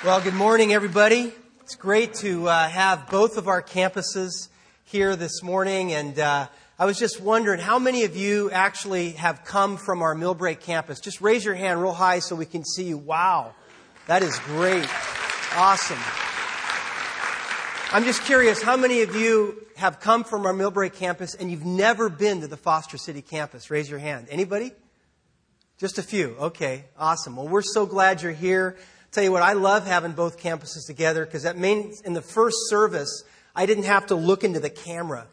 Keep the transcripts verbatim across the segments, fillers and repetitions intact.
Well, good morning, everybody. It's great to uh, have both of our campuses here this morning. And uh, I was just wondering, how many of you actually have come from our Millbrae campus? Just raise your hand real high so we can see you. Wow, that is great. Awesome. I'm just curious, how many of you have come from our Millbrae campus and you've never been to the Foster City campus? Raise your hand. Anybody? Just a few. Okay, awesome. Well, we're so glad you're here. Tell you what, I love having both campuses together because that means in the first service, I didn't have to look into the camera.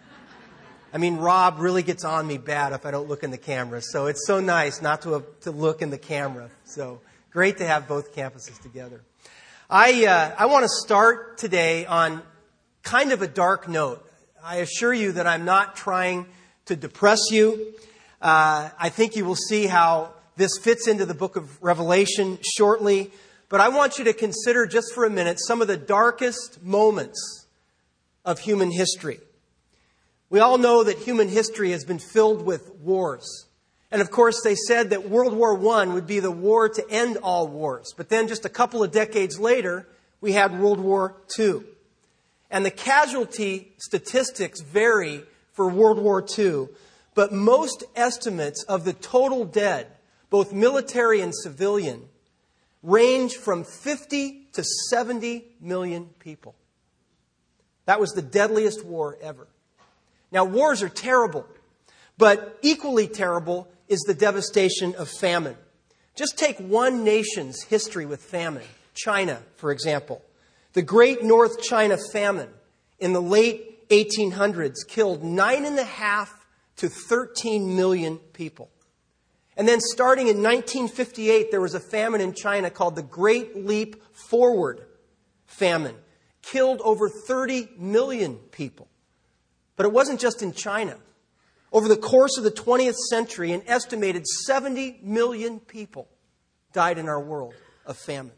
I mean, Rob really gets on me bad if I don't look in the camera. So it's so nice not to, uh, to look in the camera. So great to have both campuses together. I, uh, I want to start today on kind of a dark note. I assure you that I'm not trying to depress you. Uh, I think you will see how this fits into the book of Revelation shortly. But I want you to consider just for a minute some of the darkest moments of human history. We all know that human history has been filled with wars. And of course, they said that World War One would be the war to end all wars. But then just a couple of decades later, we had World War Two. And the casualty statistics vary for World War Two. But most estimates of the total dead, both military and civilian, range from fifty to seventy million people. That was the deadliest war ever. Now, wars are terrible, but equally terrible is the devastation of famine. Just take one nation's history with famine, China, for example. The Great North China Famine in the late eighteen hundreds killed nine and a half to thirteen million people. And then starting in nineteen fifty-eight, there was a famine in China called the Great Leap Forward Famine. Killed over thirty million people. But it wasn't just in China. Over the course of the twentieth century, an estimated seventy million people died in our world of famine.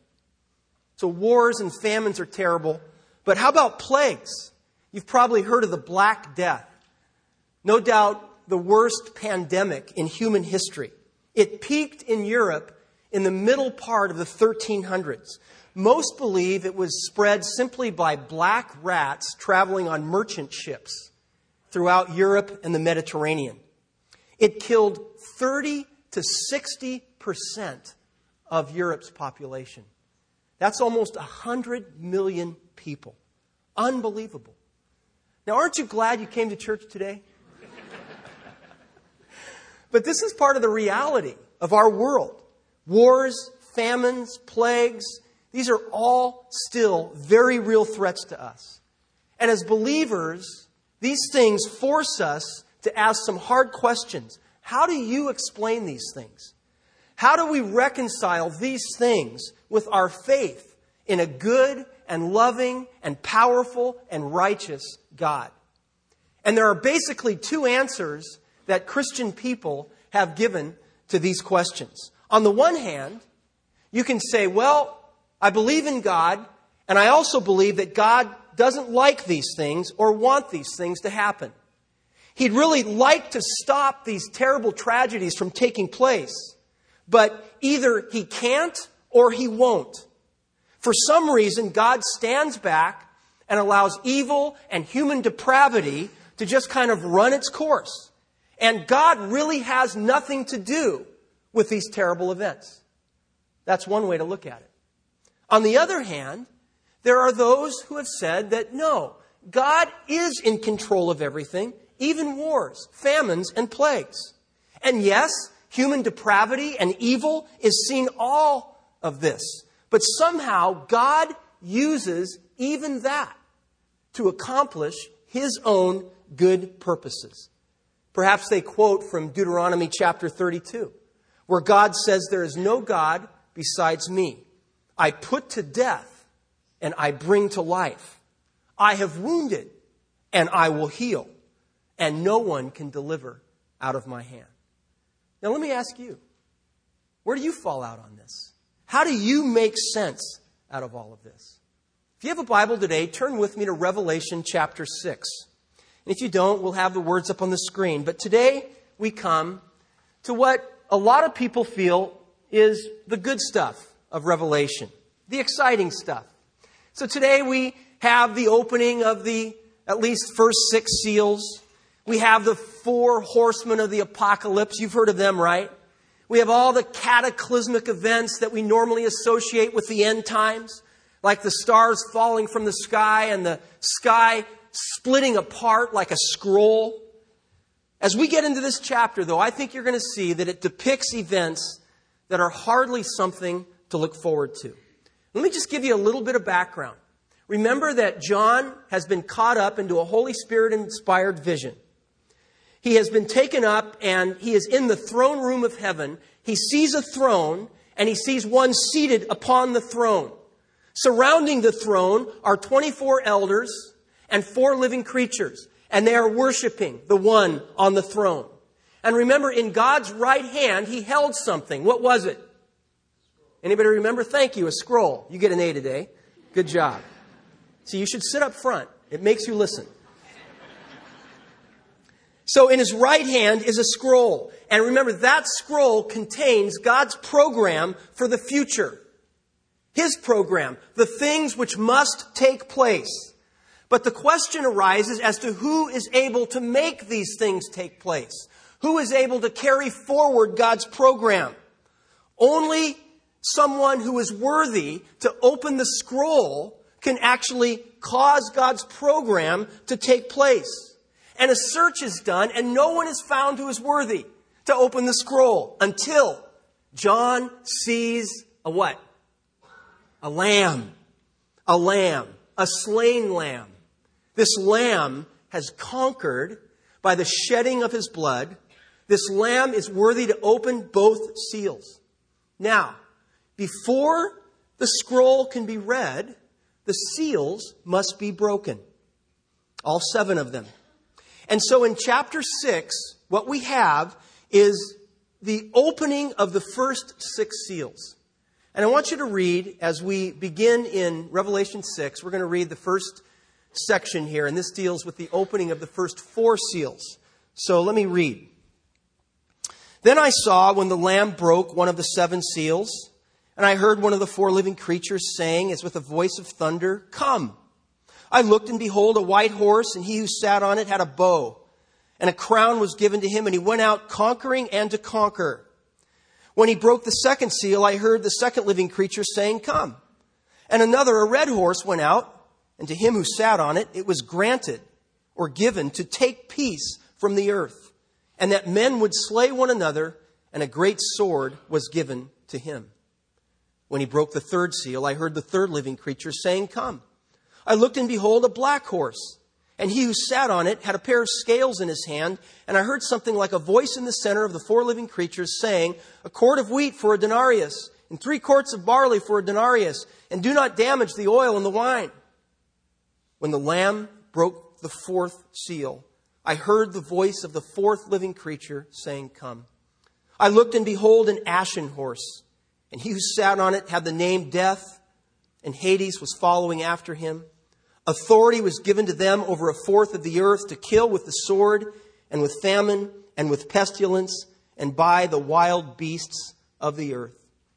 So wars and famines are terrible. But how about plagues? You've probably heard of the Black Death. No doubt the worst pandemic in human history. It peaked in Europe in the middle part of the thirteen hundreds. Most believe it was spread simply by black rats traveling on merchant ships throughout Europe and the Mediterranean. It killed thirty to sixty percent of Europe's population. That's almost one hundred million people. Unbelievable. Now, aren't you glad you came to church today? But this is part of the reality of our world. Wars, famines, plagues, these are all still very real threats to us. And as believers, these things force us to ask some hard questions. How do you explain these things? How do we reconcile these things with our faith in a good and loving and powerful and righteous God? And there are basically two answers that Christian people have given to these questions. On the one hand, you can say, well, I believe in God, and I also believe that God doesn't like these things or want these things to happen. He'd really like to stop these terrible tragedies from taking place, but either He can't or He won't. For some reason, God stands back and allows evil and human depravity to just kind of run its course. And God really has nothing to do with these terrible events. That's one way to look at it. On the other hand, there are those who have said that no, God is in control of everything, even wars, famines, and plagues. And yes, human depravity and evil is seen all of this. But somehow God uses even that to accomplish His own good purposes. Perhaps they quote from Deuteronomy chapter thirty-two, where God says, there is no God besides me. I put to death and I bring to life. I have wounded and I will heal. And no one can deliver out of my hand. Now let me ask you, where do you fall out on this? How do you make sense out of all of this? If you have a Bible today, turn with me to Revelation chapter six. And if you don't, we'll have the words up on the screen. But today we come to what a lot of people feel is the good stuff of Revelation. the exciting stuff. So today we have the opening of the at least first six seals. We have the four horsemen of the apocalypse. You've heard of them, right? We have all the cataclysmic events that we normally associate with the end times, like the stars falling from the sky and the sky splitting apart like a scroll. As we get into this chapter, though, I think you're going to see that it depicts events that are hardly something to look forward to. Let me just give you a little bit of background. Remember that John has been caught up into a Holy Spirit-inspired vision. He has been taken up and he is in the throne room of heaven. He sees a throne and he sees one seated upon the throne. Surrounding the throne are twenty-four elders and four living creatures, and they are worshiping the one on the throne. And remember, in God's right hand, he held something. What was it? Anybody remember? Thank you, a scroll. You get an A today. Good job. So you should sit up front. It makes you listen. So in his right hand is a scroll. And remember, that scroll contains God's program for the future. His program, the things which must take place. But the question arises as to who is able to make these things take place. Who is able to carry forward God's program? Only someone who is worthy to open the scroll can actually cause God's program to take place. And a search is done, and no one is found who is worthy to open the scroll until John sees a what? A lamb. A lamb. A slain lamb. This lamb has conquered by the shedding of his blood. This lamb is worthy to open both seals. Now, before the scroll can be read, the seals must be broken. All seven of them. And so in chapter six, what we have is the opening of the first six seals. And I want you to read, as we begin in Revelation six, we're going to read the first section here, and this deals with the opening of the first four seals. So let me read. Then I saw when the Lamb broke one of the seven seals, and I heard one of the four living creatures saying, as with a voice of thunder, "Come." I looked, and behold, a white horse, and he who sat on it had a bow, and a crown was given to him, and he went out conquering and to conquer. When he broke the second seal, I heard the second living creature saying, "Come." And another, a red horse, went out, and to him who sat on it, it was granted or given to take peace from the earth, and that men would slay one another, and a great sword was given to him. When he broke the third seal, I heard the third living creature saying, "Come." I looked, and behold, a black horse, and he who sat on it had a pair of scales in his hand, and I heard something like a voice in the center of the four living creatures saying, "A quart of wheat for a denarius, and three quarts of barley for a denarius, and do not damage the oil and the wine." When the Lamb broke the fourth seal, I heard the voice of the fourth living creature saying, "Come." I looked, and behold, an ashen horse, and he who sat on it had the name Death, and Hades was following after him. Authority was given to them over a fourth of the earth to kill with the sword, and with famine, and with pestilence, and by the wild beasts of the earth.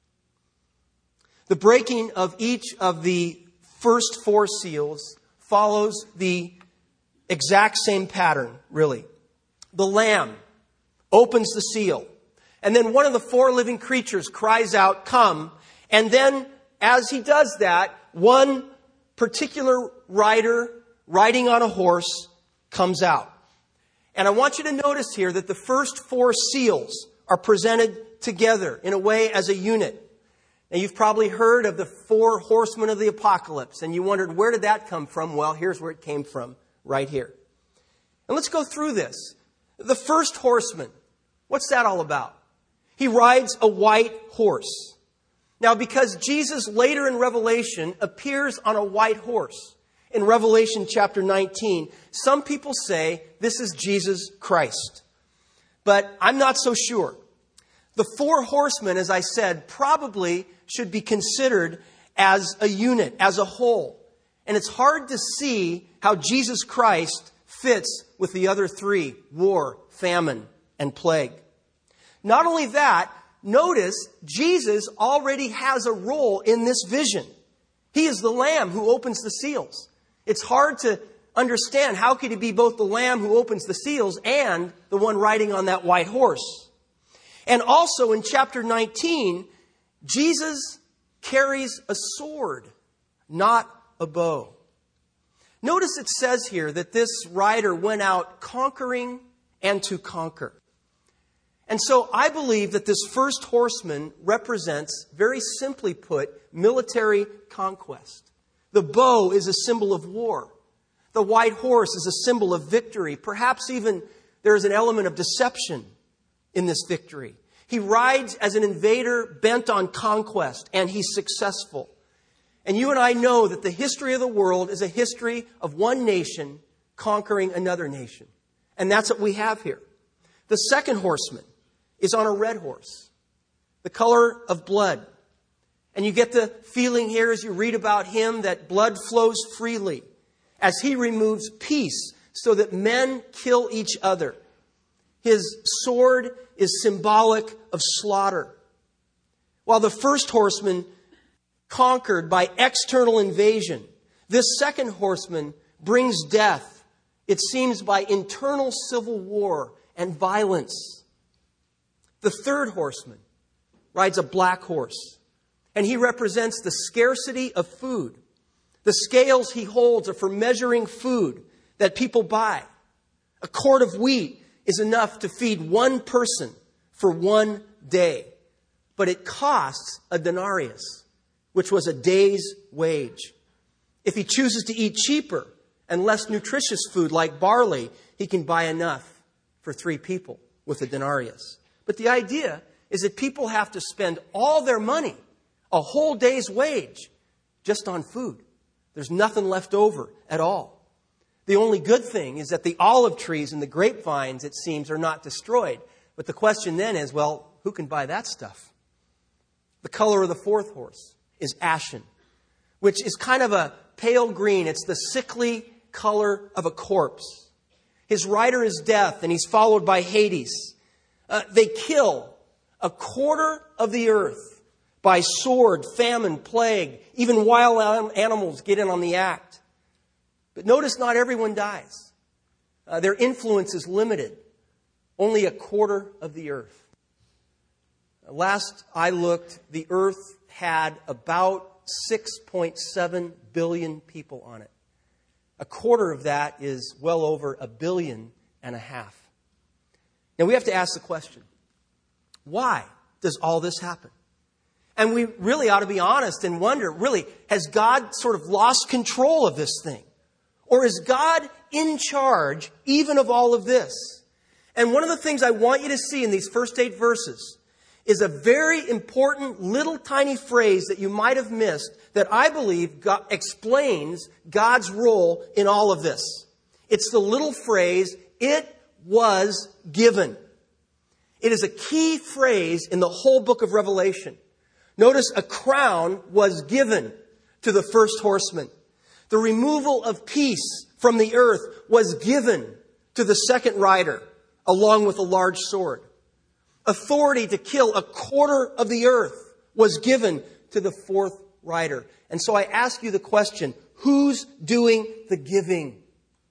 The breaking of each of the first four seals follows the exact same pattern, really. The Lamb opens the seal, and then one of the four living creatures cries out, "Come," and then as he does that, one particular rider riding on a horse comes out. And I want you to notice here that the first four seals are presented together in a way as a unit. Now, you've probably heard of the four horsemen of the apocalypse, and you wondered, where did that come from? Well, here's where it came from, right here. And let's go through this. The first horseman, what's that all about? He rides a white horse. Now, because Jesus later in Revelation appears on a white horse, in Revelation chapter nineteen, some people say this is Jesus Christ. But I'm not so sure. The four horsemen, as I said, probably should be considered as a unit, as a whole. And it's hard to see how Jesus Christ fits with the other three: war, famine, and plague. Not only that, notice Jesus already has a role in this vision. He is the Lamb who opens the seals. It's hard to understand how could he be both the Lamb who opens the seals and the one riding on that white horse. And also in chapter nineteen, Jesus carries a sword, not a bow. Notice it says here that this rider went out conquering and to conquer. And so I believe that this first horseman represents, very simply put, military conquest. The bow is a symbol of war. The white horse is a symbol of victory. Perhaps even there is an element of deception in this victory. He rides as an invader bent on conquest, and he's successful. And you and I know that the history of the world is a history of one nation conquering another nation. And that's what we have here. The second horseman is on a red horse, the color of blood. And you get the feeling here as you read about him that blood flows freely as he removes peace so that men kill each other. His sword is symbolic of slaughter. While the first horseman conquered by external invasion, this second horseman brings death, it seems, by internal civil war and violence. The third horseman rides a black horse, and he represents the scarcity of food. The scales he holds are for measuring food that people buy. A quart of wheat is enough to feed one person for one day, but it costs a denarius, which was a day's wage. If he chooses to eat cheaper and less nutritious food like barley, he can buy enough for three people with a denarius. But the idea is that people have to spend all their money, a whole day's wage, just on food. There's nothing left over at all. The only good thing is that the olive trees and the grapevines, it seems, are not destroyed. But the question then is, well, who can buy that stuff? The color of the fourth horse is ashen, which is kind of a pale green. It's the sickly color of a corpse. His rider is death, and he's followed by Hades. Uh, they kill a quarter of the earth by sword, famine, plague. Even wild animals get in on the act. But notice not everyone dies. Uh, their influence is limited. Only a quarter of the earth. Last I looked, the earth had about six point seven billion people on it. A quarter of that is well over a billion and a half. Now we have to ask the question, why does all this happen? And we really ought to be honest and wonder, really, has God sort of lost control of this thing? Or is God in charge even of all of this? And one of the things I want you to see in these first eight verses is a very important little tiny phrase that you might have missed that I believe God explains God's role in all of this. It's the little phrase, "It was given." It is a key phrase in the whole book of Revelation. Notice a crown was given to the first horseman. The removal of peace from the earth was given to the second rider, along with a large sword. Authority to kill a quarter of the earth was given to the fourth rider. And so I ask you the question, who's doing the giving?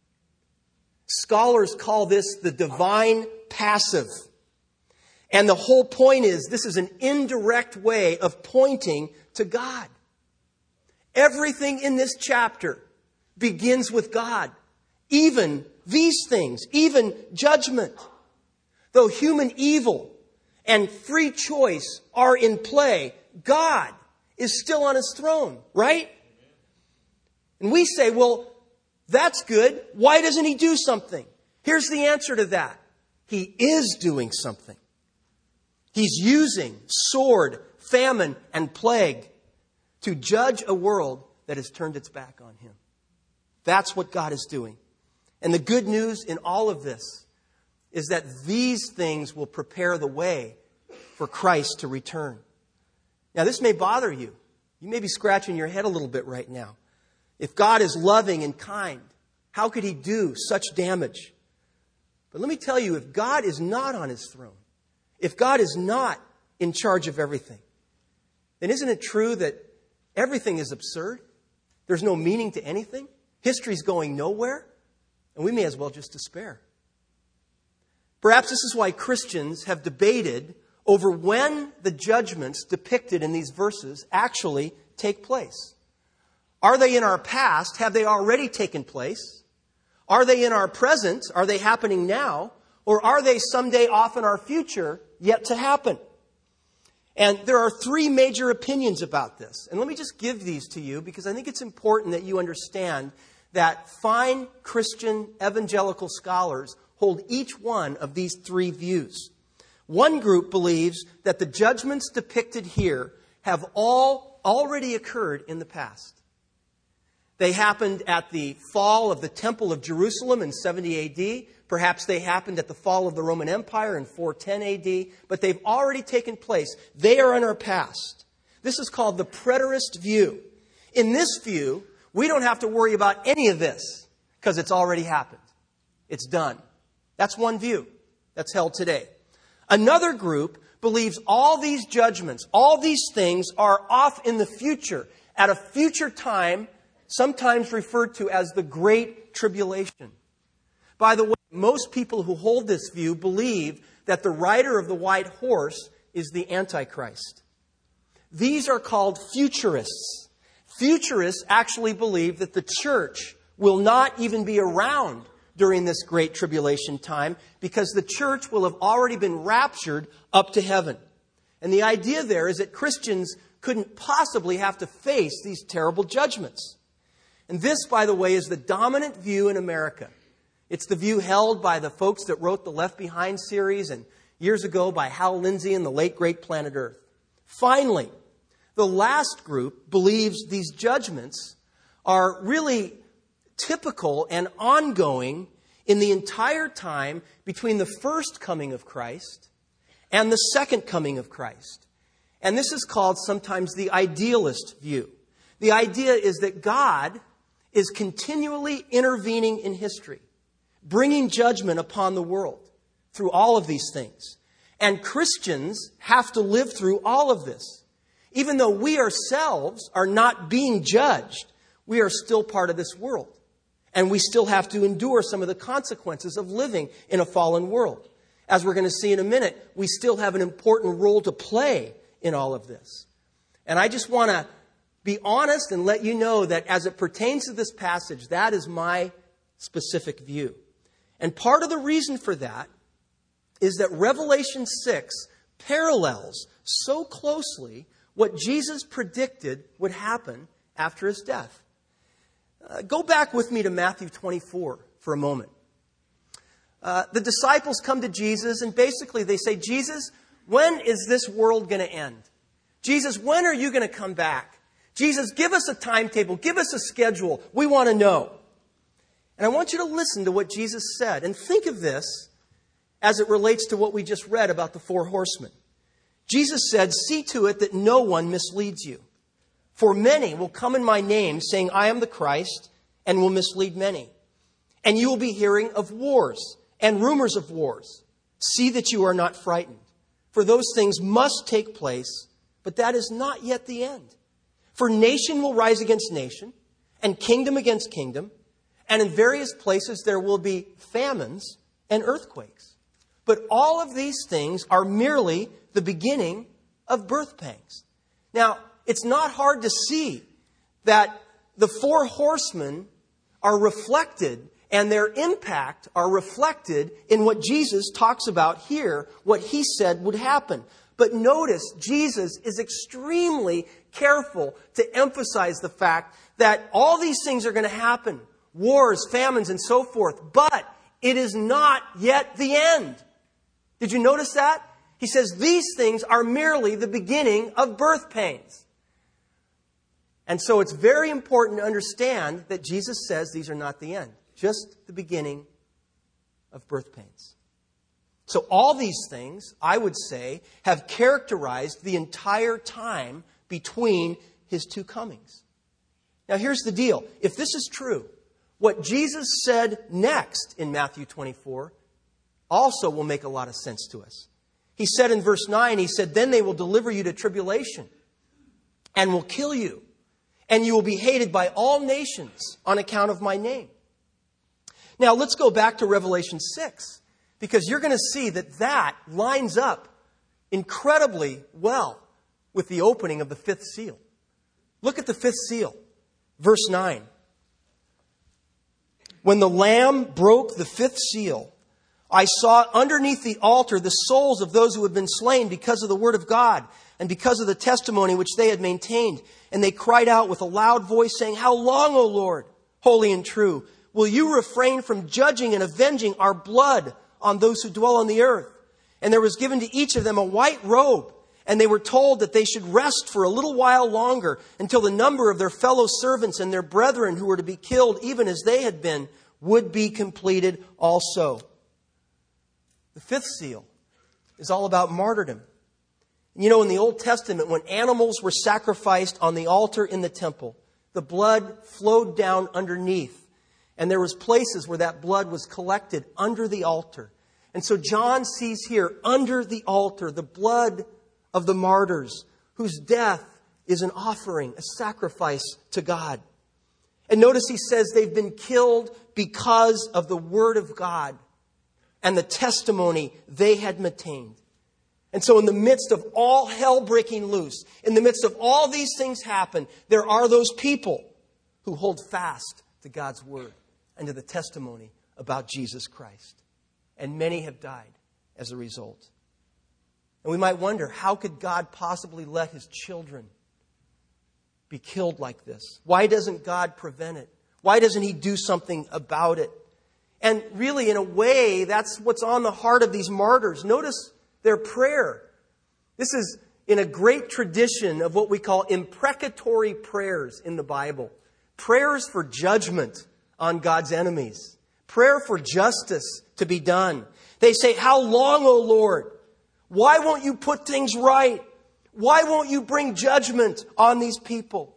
Scholars call this the divine passive. And the whole point is, this is an indirect way of pointing to God. Everything in this chapter begins with God. Even these things, even judgment. Though human evil and free choice are in play, God is still on His throne, right? And we say, well, that's good. Why doesn't He do something? Here's the answer to that. He is doing something. He's using sword, famine, and plague to judge a world that has turned its back on Him. That's what God is doing. And the good news in all of this is that these things will prepare the way for Christ to return. Now, this may bother you. You may be scratching your head a little bit right now. If God is loving and kind, how could He do such damage? But let me tell you, if God is not on His throne, if God is not in charge of everything, then isn't it true that everything is absurd? There's no meaning to anything. History's going nowhere. And we may as well just despair. Perhaps this is why Christians have debated over when the judgments depicted in these verses actually take place. Are they in our past? Have they already taken place? Are they in our present? Are they happening now? Or are they someday off in our future yet to happen? And there are three major opinions about this. And let me just give these to you because I think it's important that you understand that fine Christian evangelical scholars hold each one of these three views. One group believes that the judgments depicted here have all already occurred in the past. They happened at the fall of the Temple of Jerusalem in seventy A D. Perhaps they happened at the fall of the Roman Empire in four ten A D. But they've already taken place. They are in our past. This is called the preterist view. In this view, we don't have to worry about any of this because it's already happened. It's done. That's one view that's held today. Another group believes all these judgments, all these things are off in the future, at a future time, sometimes referred to as the Great Tribulation. By the way, most people who hold this view believe that the rider of the white horse is the Antichrist. These are called futurists. Futurists actually believe that the church will not even be around during this Great Tribulation time because the church will have already been raptured up to heaven. And the idea there is that Christians couldn't possibly have to face these terrible judgments. And this, by the way, is the dominant view in America. It's the view held by the folks that wrote the Left Behind series and years ago by Hal Lindsey and the late great Planet Earth. Finally, the last group believes these judgments are really typical and ongoing in the entire time between the first coming of Christ and the second coming of Christ. And this is called sometimes the idealist view. The idea is that God is continually intervening in history, bringing judgment upon the world through all of these things. And Christians have to live through all of this. Even though we ourselves are not being judged, we are still part of this world. And we still have to endure some of the consequences of living in a fallen world. As we're going to see in a minute, we still have an important role to play in all of this. And I just want to be honest and let you know that as it pertains to this passage, that is my specific view. And part of the reason for that is that Revelation six parallels so closely what Jesus predicted would happen after his death. Uh, go back with me to Matthew twenty-four for a moment. Uh, the disciples come to Jesus and basically they say, Jesus, when is this world going to end? Jesus, when are you going to come back? Jesus, give us a timetable. Give us a schedule. We want to know. And I want you to listen to what Jesus said and think of this as it relates to what we just read about the four horsemen. Jesus said, see to it that no one misleads you. For many will come in my name saying, I am the Christ, and will mislead many. And you will be hearing of wars and rumors of wars. See that you are not frightened. For those things must take place, but that is not yet the end. For nation will rise against nation, and kingdom against kingdom, and in various places there will be famines and earthquakes. But all of these things are merely the beginning of birth pangs. Now, it's not hard to see that the four horsemen are reflected and their impact are reflected in what Jesus talks about here, what he said would happen. But notice, Jesus is extremely careful to emphasize the fact that all these things are going to happen. Wars, famines, and so forth. But it is not yet the end. Did you notice that? He says these things are merely the beginning of birth pains. And so it's very important to understand that Jesus says these are not the end. Just the beginning of birth pains. So all these things, I would say, have characterized the entire time between his two comings. Now here's the deal. If this is true, what Jesus said next in Matthew twenty-four also will make a lot of sense to us. He said in verse nine, he said, then they will deliver you to tribulation and will kill you. and you will be hated by all nations on account of my name. Now, let's go back to Revelation six, because you're going to see that that lines up incredibly well with the opening of the fifth seal. Look at the fifth seal, verse nine. When the Lamb broke the fifth seal, I saw underneath the altar the souls of those who had been slain because of the word of God and because of the testimony which they had maintained. And they cried out with a loud voice, saying, How long, O Lord, holy and true, will you refrain from judging and avenging our blood on those who dwell on the earth? And there was given to each of them a white robe, and they were told that they should rest for a little while longer until the number of their fellow servants and their brethren who were to be killed, even as they had been, would be completed also. The fifth seal is all about martyrdom. You know, in the Old Testament, when animals were sacrificed on the altar in the temple, the blood flowed down underneath. And there was places where that blood was collected under the altar. And so John sees here, under the altar, the blood of the martyrs, whose death is an offering, a sacrifice to God. And notice he says they've been killed because of the word of God and the testimony they had maintained. And so in the midst of all hell breaking loose, in the midst of all these things happen, there are those people who hold fast to God's word and to the testimony about Jesus Christ. And many have died as a result. And we might wonder, how could God possibly let his children be killed like this? Why doesn't God prevent it? Why doesn't he do something about it? And really, in a way, that's what's on the heart of these martyrs. Notice their prayer. This is in a great tradition of what we call imprecatory prayers in the Bible. Prayers for judgment on God's enemies. Prayer for justice to be done. They say, How long, O Lord? Why won't you put things right? Why won't you bring judgment on these people?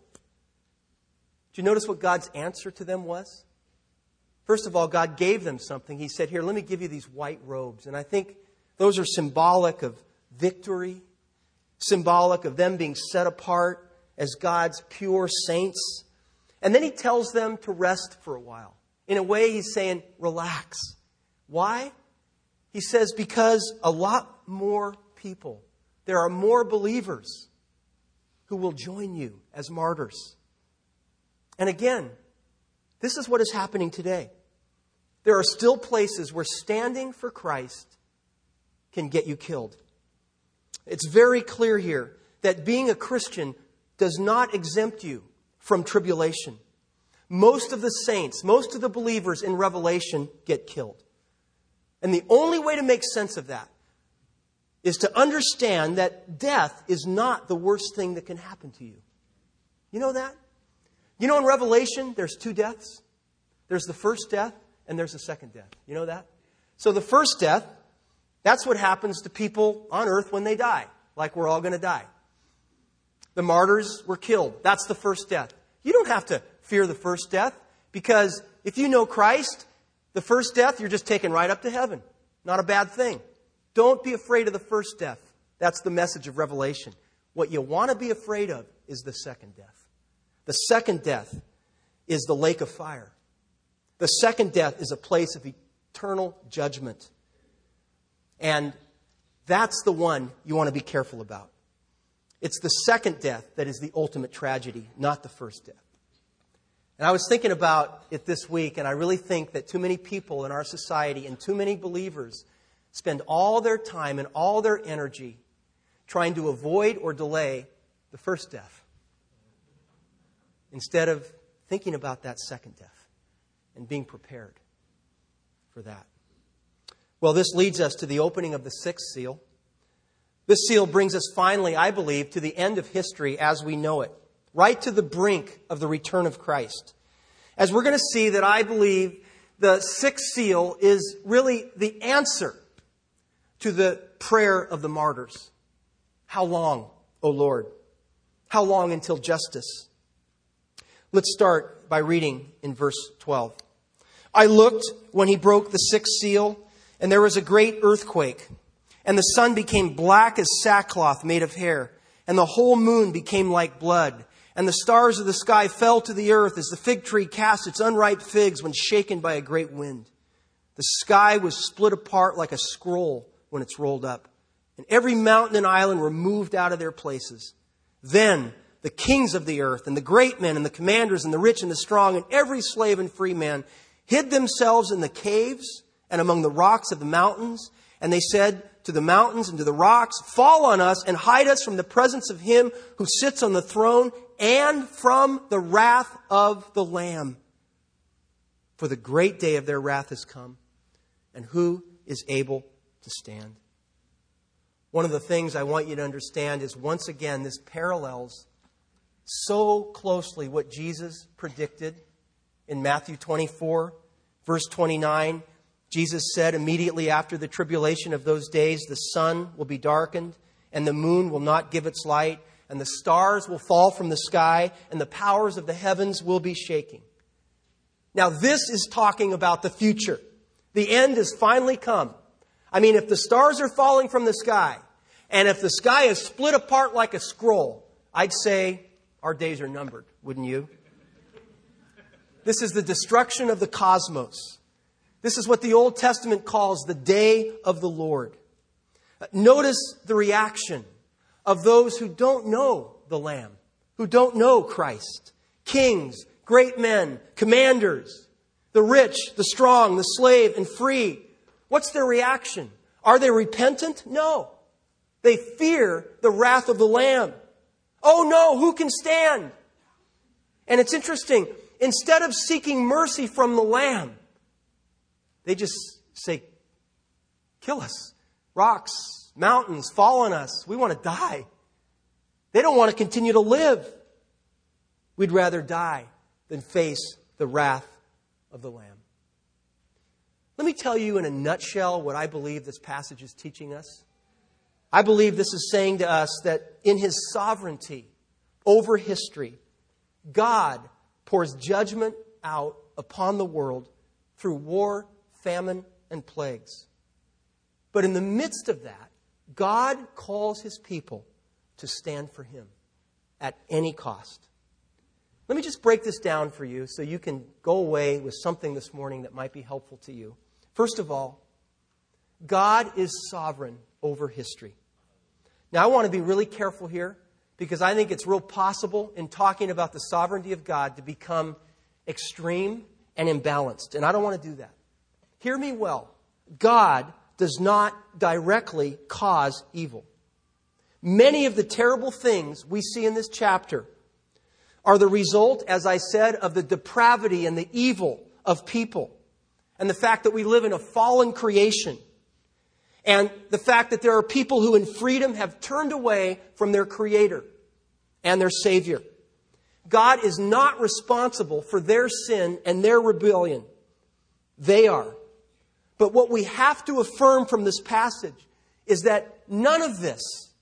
Did you notice what God's answer to them was? First of all, God gave them something. He said, Here, let me give you these white robes. And I think those are symbolic of victory, symbolic of them being set apart as God's pure saints. And then he tells them to rest for a while. In a way, he's saying, relax. Why? He says, because a lot more people, there are more believers who will join you as martyrs. And again, this is what is happening today. There are still places where standing for Christ can get you killed. It's very clear here that being a Christian does not exempt you from tribulation. Most of the saints, most of the believers in Revelation get killed. And the only way to make sense of that is to understand that death is not the worst thing that can happen to you. You know that? You know in Revelation, there's two deaths. There's the first death and there's the second death. You know that? So the first death, that's what happens to people on earth when they die. Like we're all going to die. The martyrs were killed. That's the first death. You don't have to fear the first death, because if you know Christ, the first death, you're just taken right up to heaven. Not a bad thing. Don't be afraid of the first death. That's the message of Revelation. What you want to be afraid of is the second death. The second death is the lake of fire. The second death is a place of eternal judgment. And that's the one you want to be careful about. It's the second death that is the ultimate tragedy, not the first death. And I was thinking about it this week, and I really think that too many people in our society and too many believers spend all their time and all their energy trying to avoid or delay the first death instead of thinking about that second death and being prepared for that. Well, this leads us to the opening of the sixth seal. This seal brings us finally, I believe, to the end of history as we know it. Right to the brink of the return of Christ. As we're going to see that I believe the sixth seal is really the answer to the prayer of the martyrs. How long, O Lord? How long until justice? Let's start by reading in verse twelve. I looked when he broke the sixth seal, and there was a great earthquake, and the sun became black as sackcloth made of hair, and the whole moon became like blood, And the stars of the sky fell to the earth as the fig tree cast its unripe figs when shaken by a great wind. The sky was split apart like a scroll when it's rolled up, and every mountain and island were moved out of their places. Then the kings of the earth and the great men and the commanders and the rich and the strong and every slave and free man hid themselves in the caves and among the rocks of the mountains. And they said to the mountains and to the rocks, fall on us and hide us from the presence of him who sits on the throne and from the wrath of the Lamb. For the great day of their wrath has come, and who is able to stand? One of the things I want you to understand is, once again, this parallels so closely what Jesus predicted in Matthew twenty-four, verse twenty-nine. Jesus said, immediately after the tribulation of those days, the sun will be darkened, and the moon will not give its light, and the stars will fall from the sky, and the powers of the heavens will be shaking. Now, this is talking about the future. The end has finally come. I mean, if the stars are falling from the sky, and if the sky is split apart like a scroll, I'd say our days are numbered, wouldn't you? This is the destruction of the cosmos. This is what the Old Testament calls the day of the Lord. Notice the reaction of those who don't know the Lamb, who don't know Christ. Kings, great men, commanders, the rich, the strong, the slave, and free. What's their reaction? Are they repentant? No. They fear the wrath of the Lamb. Oh no, who can stand? And it's interesting. Instead of seeking mercy from the Lamb, they just say, kill us. Rocks, mountains, fall on us. We want to die. They don't want to continue to live. We'd rather die than face the wrath of the Lamb. Let me tell you in a nutshell what I believe this passage is teaching us. I believe this is saying to us that in His sovereignty over history, God pours judgment out upon the world through war, famine, and plagues. But in the midst of that, God calls His people to stand for Him at any cost. Let me just break this down for you so you can go away with something this morning that might be helpful to you. First of all, God is sovereign over history. Now, I want to be really careful here because I think it's real possible in talking about the sovereignty of God to become extreme and imbalanced. And I don't want to do that. Hear me well. God does not directly cause evil. Many of the terrible things we see in this chapter are the result, as I said, of the depravity and the evil of people. And the fact that we live in a fallen creation. And the fact that there are people who in freedom have turned away from their Creator and their Savior. God is not responsible for their sin and their rebellion. They are. But what we have to affirm from this passage is that none of this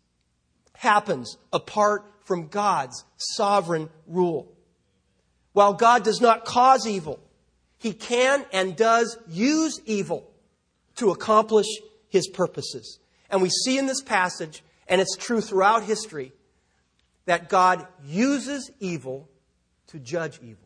happens apart from God's sovereign rule. While God does not cause evil, He can and does use evil to accomplish His purposes. And we see in this passage, and it's true throughout history, that God uses evil to judge evil.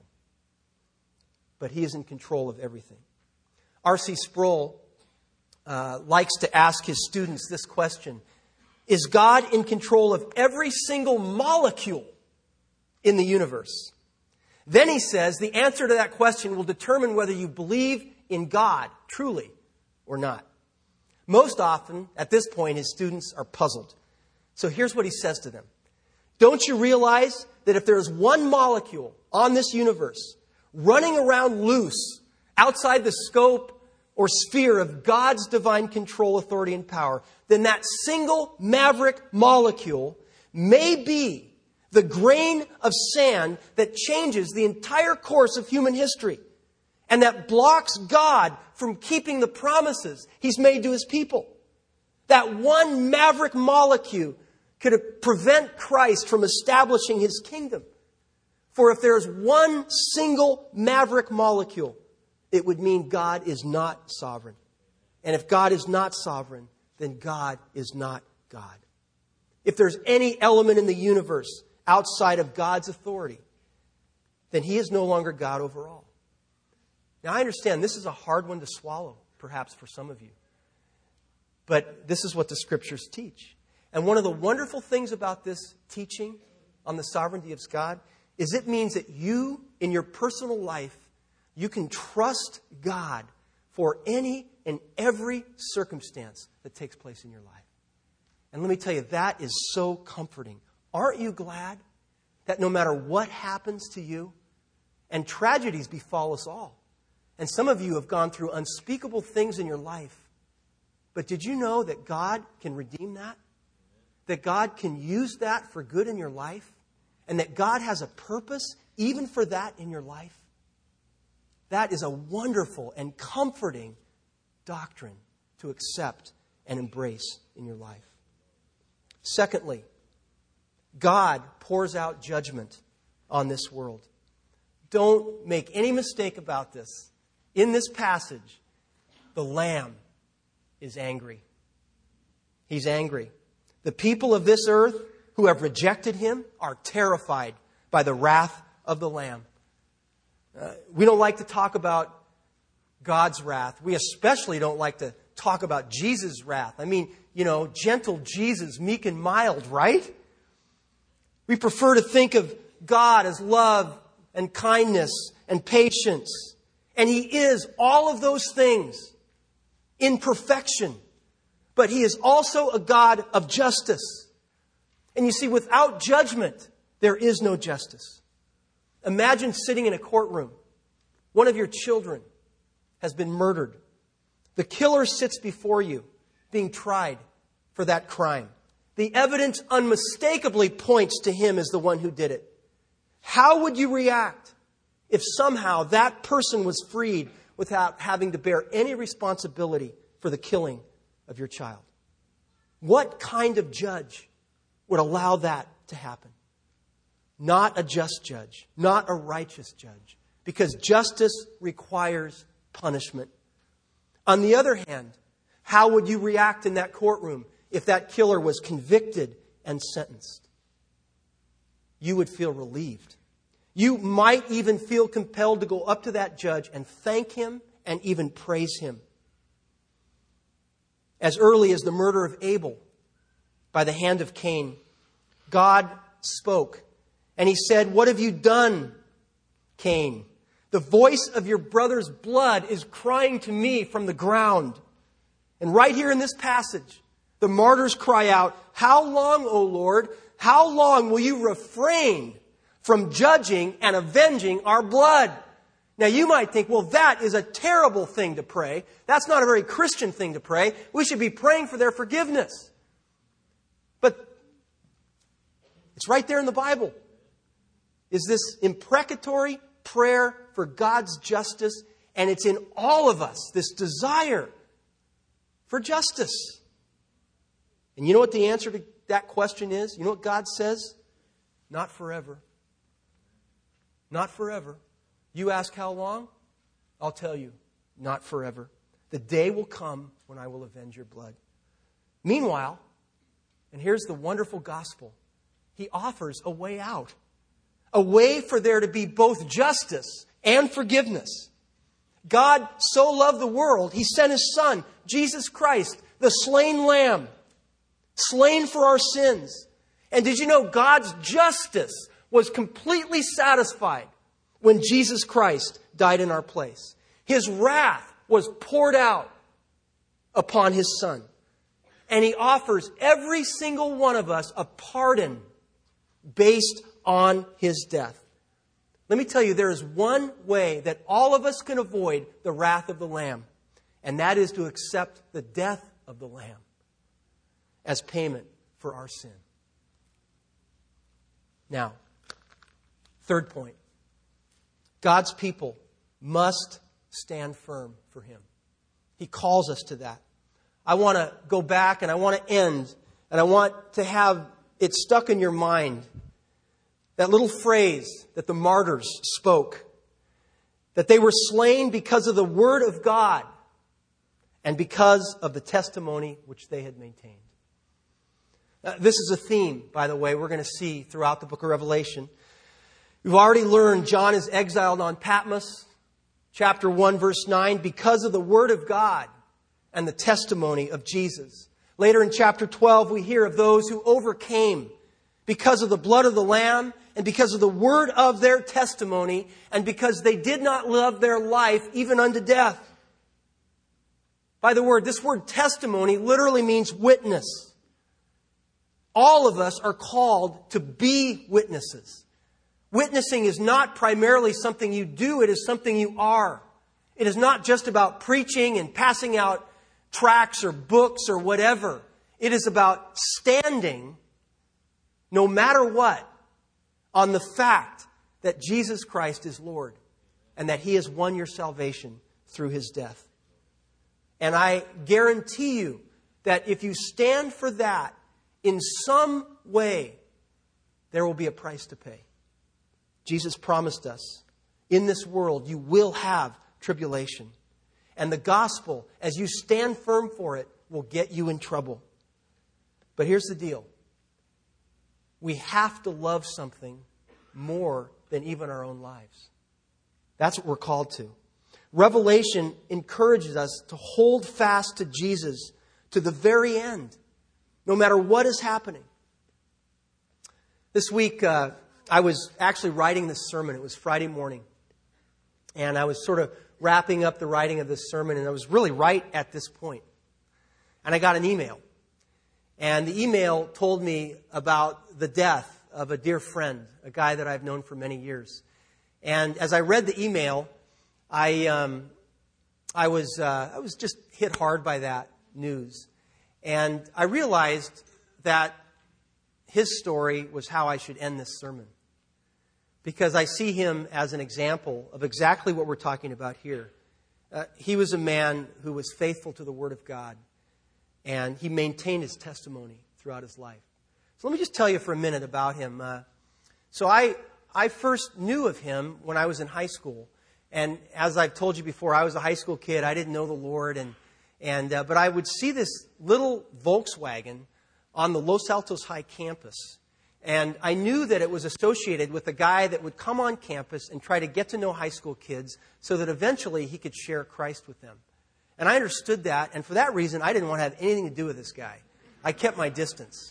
But He is in control of everything. R C Sproul uh, likes to ask his students this question. Is God in control of every single molecule in the universe? Then he says the answer to that question will determine whether you believe in God truly or not. Most often, at this point, his students are puzzled. So here's what he says to them. Don't you realize that if there's one molecule on this universe running around loose outside the scope or sphere of God's divine control, authority, and power, then that single maverick molecule may be the grain of sand that changes the entire course of human history and that blocks God from keeping the promises He's made to His people. That one maverick molecule could prevent Christ from establishing His kingdom. For if there's one single maverick molecule, it would mean God is not sovereign. And if God is not sovereign, then God is not God. If there's any element in the universe outside of God's authority, then he is no longer God over all. Now, I understand this is a hard one to swallow, perhaps for some of you. But this is what the Scriptures teach. And one of the wonderful things about this teaching on the sovereignty of God is it means that you, in your personal life, you can trust God for any and every circumstance that takes place in your life. And let me tell you, that is so comforting. Aren't you glad that no matter what happens to you, and tragedies befall us all, and some of you have gone through unspeakable things in your life, but did you know that God can redeem that? That God can use that for good in your life? And that God has a purpose even for that in your life? That is a wonderful and comforting doctrine to accept and embrace in your life. Secondly, God pours out judgment on this world. Don't make any mistake about this. In this passage, the Lamb is angry. He's angry. The people of this earth who have rejected him are terrified by the wrath of the Lamb. Uh, we don't like to talk about God's wrath. We especially don't like to talk about Jesus' wrath. I mean, you know, gentle Jesus, meek and mild, right? We prefer to think of God as love and kindness and patience. And he is all of those things in perfection. But he is also a God of justice. And you see, without judgment, there is no justice. Imagine sitting in a courtroom. One of your children has been murdered. The killer sits before you, being tried for that crime. The evidence unmistakably points to him as the one who did it. How would you react if somehow that person was freed without having to bear any responsibility for the killing of your child? What kind of judge would allow that to happen? Not a just judge, not a righteous judge, because justice requires punishment. On the other hand, how would you react in that courtroom if that killer was convicted and sentenced? You would feel relieved. You might even feel compelled to go up to that judge and thank him and even praise him. As early as the murder of Abel by the hand of Cain, God spoke and he said, "What have you done, Cain? The voice of your brother's blood is crying to me from the ground." And right here in this passage, the martyrs cry out, "How long, O Lord? How long will you refrain from judging and avenging our blood?" Now you might think, well, that is a terrible thing to pray. That's not a very Christian thing to pray. We should be praying for their forgiveness. But it's right there in the Bible. Is this imprecatory prayer for God's justice, and it's in all of us, this desire for justice. And you know what the answer to that question is? You know what God says? Not forever. Not forever. You ask how long? I'll tell you, not forever. The day will come when I will avenge your blood. Meanwhile, and here's the wonderful gospel, he offers a way out. A way for there to be both justice and forgiveness. God so loved the world, he sent his Son, Jesus Christ, the slain Lamb, slain for our sins. And did you know God's justice was completely satisfied when Jesus Christ died in our place? His wrath was poured out upon his Son. And he offers every single one of us a pardon based on his death. Let me tell you, there is one way that all of us can avoid the wrath of the Lamb, and that is to accept the death of the Lamb as payment for our sin. Now, third point. God's people must stand firm for him. He calls us to that. I want to go back and I want to end, and I want to have it stuck in your mind. That little phrase that the martyrs spoke, that they were slain because of the word of God and because of the testimony which they had maintained. Uh, this is a theme, by the way, we're going to see throughout the book of Revelation. We've already learned John is exiled on Patmos, chapter one, verse nine, because of the word of God and the testimony of Jesus. Later in chapter twelve, we hear of those who overcame because of the blood of the Lamb and because of the word of their testimony and because they did not love their life even unto death. By the word, this word testimony literally means witness. All of us are called to be witnesses. Witnessing is not primarily something you do, it is something you are. It is not just about preaching and passing out tracts or books or whatever. It is about standing, no matter what, on the fact that Jesus Christ is Lord and that He has won your salvation through His death. And I guarantee you that if you stand for that in some way, there will be a price to pay. Jesus promised us, in this world you will have tribulation. And the gospel, as you stand firm for it, will get you in trouble. But here's the deal. We have to love something more than even our own lives. That's what we're called to. Revelation encourages us to hold fast to Jesus to the very end, no matter what is happening. This week, uh, I was actually writing this sermon. It was Friday morning. And I was sort of wrapping up the writing of this sermon, and I was really right at this point. And I got an email. And the email told me about the death of a dear friend, a guy that I've known for many years. And as I read the email, I um, I was uh, I was just hit hard by that news. And I realized that his story was how I should end this sermon. Because I see him as an example of exactly what we're talking about here. Uh, he was a man who was faithful to the Word of God. And he maintained his testimony throughout his life. So let me just tell you for a minute about him. Uh, so I I first knew of him when I was in high school. And as I've told you before, I was a high school kid. I didn't know the Lord. and and uh, But I would see this little Volkswagen on the Los Altos High campus. And I knew that it was associated with a guy that would come on campus and try to get to know high school kids so that eventually he could share Christ with them. And I understood that, and for that reason, I didn't want to have anything to do with this guy. I kept my distance.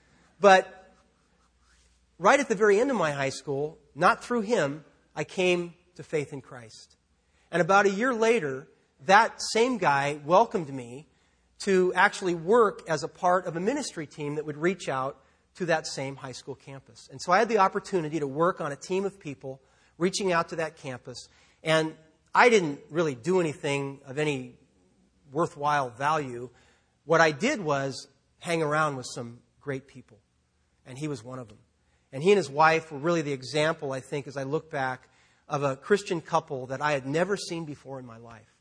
But right at the very end of my high school, not through him, I came to faith in Christ. And about a year later, that same guy welcomed me to actually work as a part of a ministry team that would reach out to that same high school campus. And so I had the opportunity to work on a team of people reaching out to that campus. And I didn't really do anything of any worthwhile value. What I did was hang around with some great people. And he was one of them. And he and his wife were really the example, I think, as I look back, of a Christian couple that I had never seen before in my life.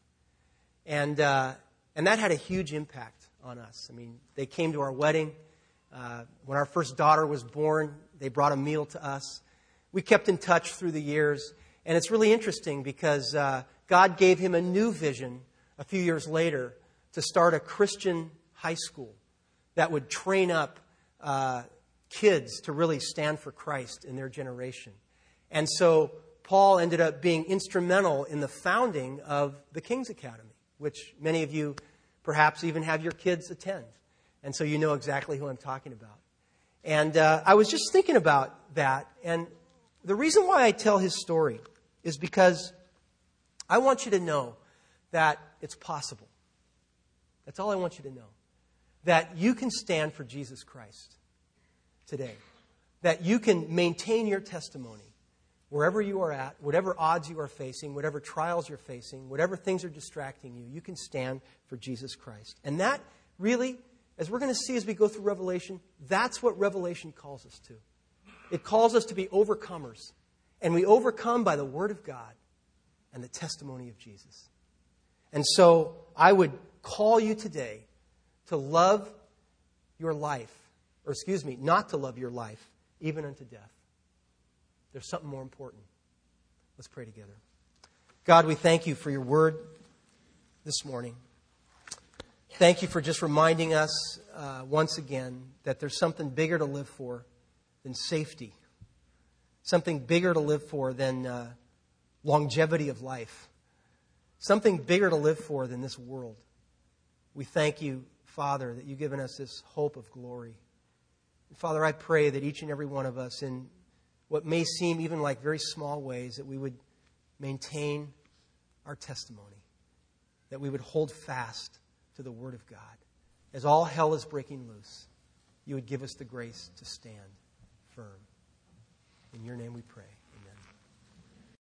And uh, and that had a huge impact on us. I mean, they came to our wedding. Uh, when our first daughter was born, they brought a meal to us. We kept in touch through the years. And it's really interesting because uh, God gave him a new vision a few years later to start a Christian high school that would train up uh, kids to really stand for Christ in their generation. And so Paul ended up being instrumental in the founding of the King's Academy, which many of you perhaps even have your kids attend. And so you know exactly who I'm talking about. And uh, I was just thinking about that. And the reason why I tell his story is because I want you to know that it's possible. That's all I want you to know. That you can stand for Jesus Christ today. That you can maintain your testimony wherever you are at, whatever odds you are facing, whatever trials you're facing, whatever things are distracting you, you can stand for Jesus Christ. And that really, as we're going to see as we go through Revelation, that's what Revelation calls us to. It calls us to be overcomers. And we overcome by the Word of God and the testimony of Jesus. And so I would call you today to love your life, or excuse me, not to love your life, even unto death. There's something more important. Let's pray together. God, we thank you for your word this morning. Thank you for just reminding us uh, once again that there's something bigger to live for than safety. Something bigger to live for than uh, longevity of life. Something bigger to live for than this world. We thank you, Father, that you've given us this hope of glory. And Father, I pray that each and every one of us, in what may seem even like very small ways, that we would maintain our testimony, that we would hold fast to the Word of God. As all hell is breaking loose, you would give us the grace to stand firm. In your name we pray.